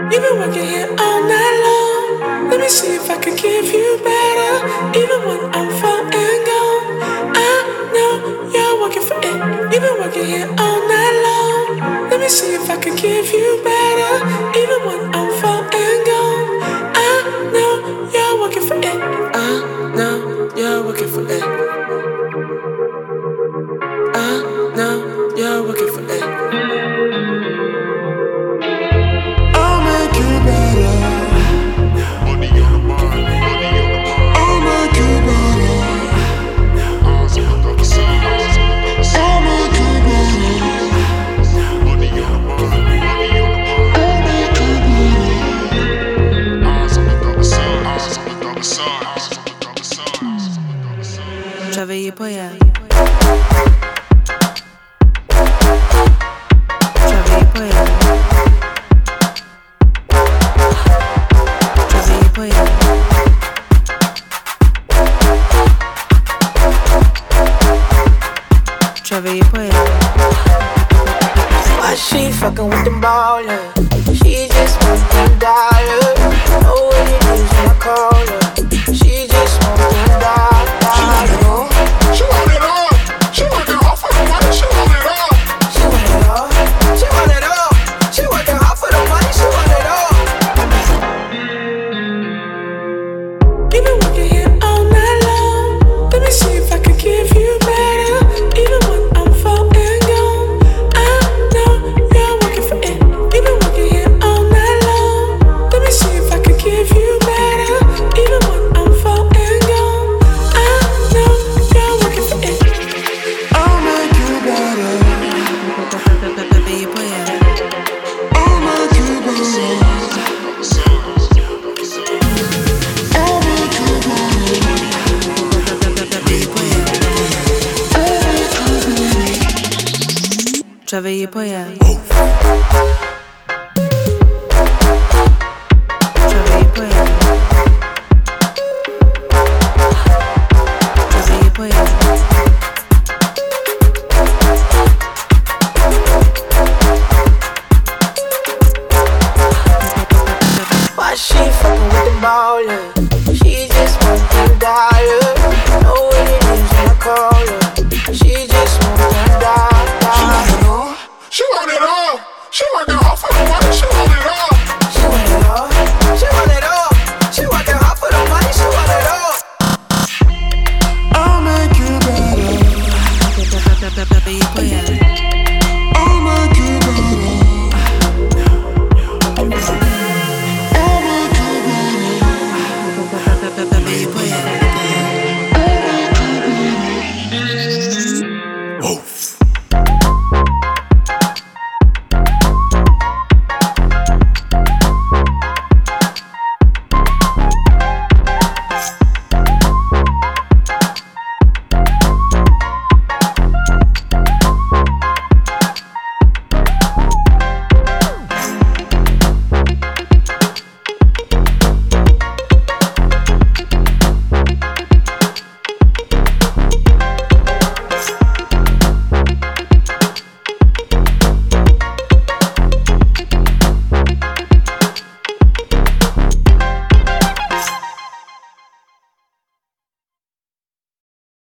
You've been working here all night long. Let me see if I can give you better. Even when I'm far and gone, I know you're working for it. You've been working here all night long. Let me see if I can give you better. Even when I'm far and gone, I know you're working for it. I know you're working for it. I know you're working for it. I'll make you better. Money on the mind, money on the mind. I'll make you better. Eyes on the other side, eyes on the other side. I'll make you better. Money on the mind, money on the mind. I'll make you better. Eyes on the other side, eyes on the other side, eyes on the other side, eyes on the other side. J'avais pas hier. Why she fucking with them ballers? She just wants them dollars. Know what it is when I call her. She just wants them dollars. She want it all. She want it all for the money. She want it all. She want it all. She want it all. She working hard for the money. She want it all. You've been working here all night long. Let me see if I can give you better. Even when I'm far and gone, I know you're working for it. You've been working here all night long. Let me see if I can give you better. Even when I'm far and gone, I know you're working for it. I'll make you better. I'll make you better. I'll make you better. J'avais pas hier. Why she fucking with them ballers?